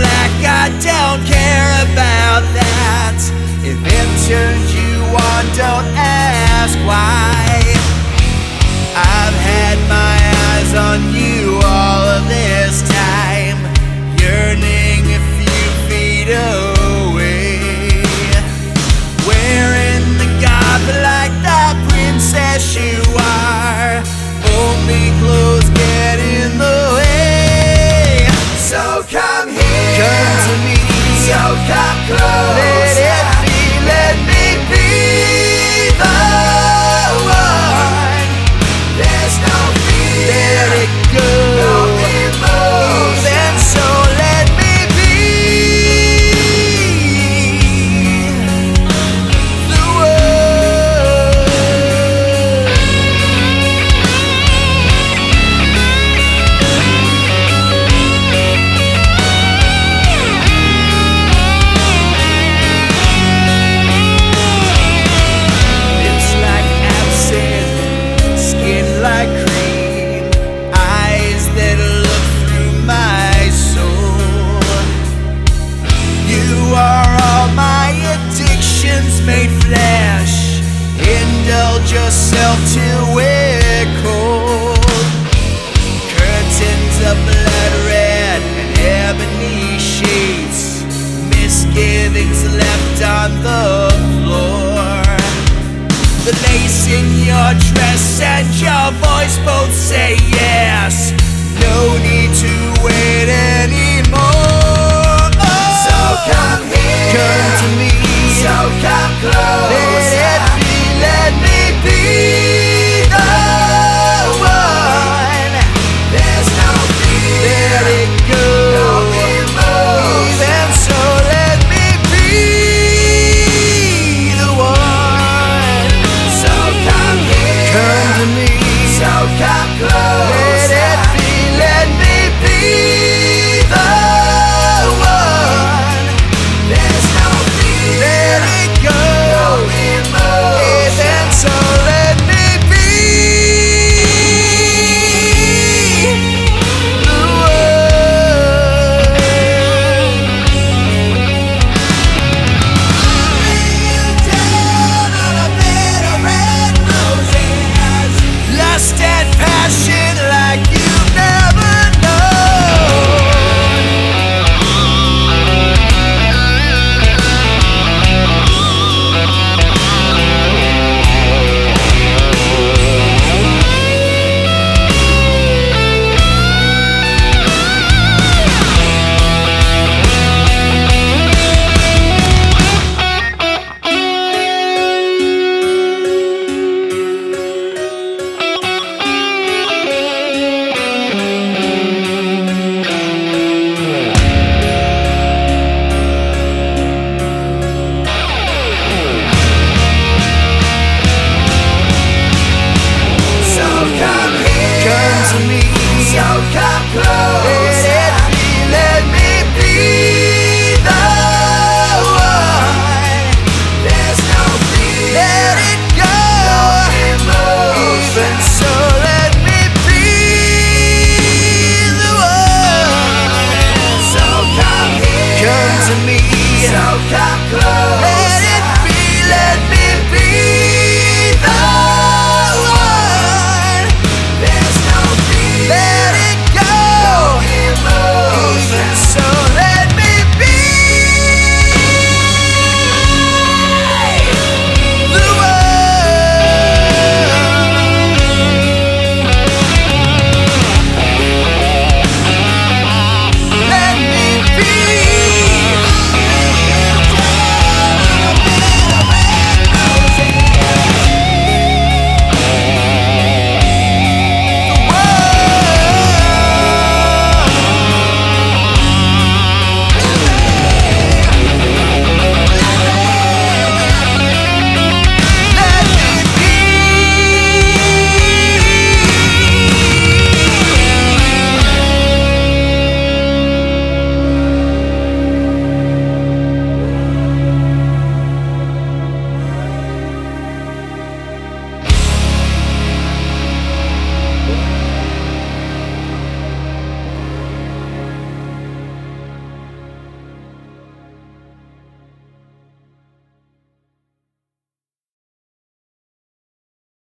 like I don't care about that. If it turns you on, don't ask why. I've had my eyes on you all of this time, yearning a few feet away, wearing the garb like the princess you are. Only clothes get in the way. So come here, come to me. So come close. Let it be, let me be the one. There's no fear, let it go. No emotion, so let me be the one. Lips like absinthe, skin like cream, eyes that look through my soul. You are all my addictions made flesh. Indulge yourself till we're cold. Curtains of blood red and ebony sheets, misgivings left on the floor. The lace in your dress and your voice both say yes. No need to wait anymore.